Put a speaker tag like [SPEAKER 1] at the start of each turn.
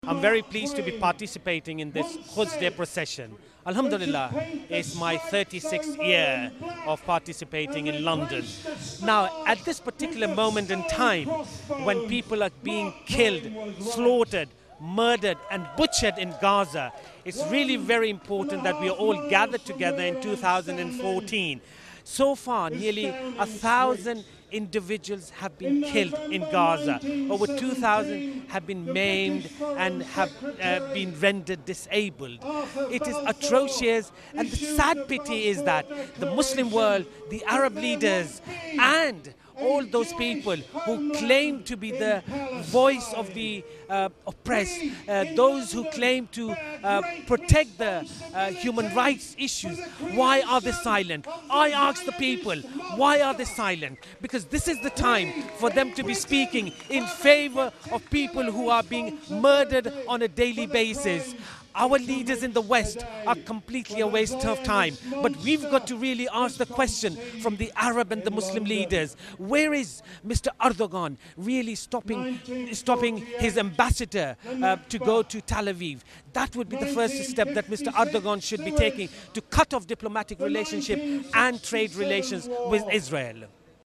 [SPEAKER 1] I'm very pleased to be participating in this Quds Day procession. Alhamdulillah, it's my 36th year of participating in London. Now, at this particular moment in time, when people are being killed, slaughtered, murdered and butchered in Gaza, it's really very important that we are all gathered together in 2014. So far, nearly 1,000 individuals have been killed in Gaza. Over 2,000 have been maimed and have been rendered disabled. It is atrocious, and the sad pity is that the Muslim world, the Arab leaders and all those people who claim to be the voice of the oppressed, those who claim to protect the human rights issues, why are they silent? I ask the people, why are they silent? Because this is the time for them to be speaking in favor of people who are being murdered on a daily basis. Our leaders in the West are completely a waste of time. But we've got to really ask the question from the Arab and the Muslim leaders. Where is Mr. Erdogan really stopping his ambassador to go to Tel Aviv? That would be the first step that Mr. Erdogan should be taking to cut off diplomatic relationship and trade relations with Israel.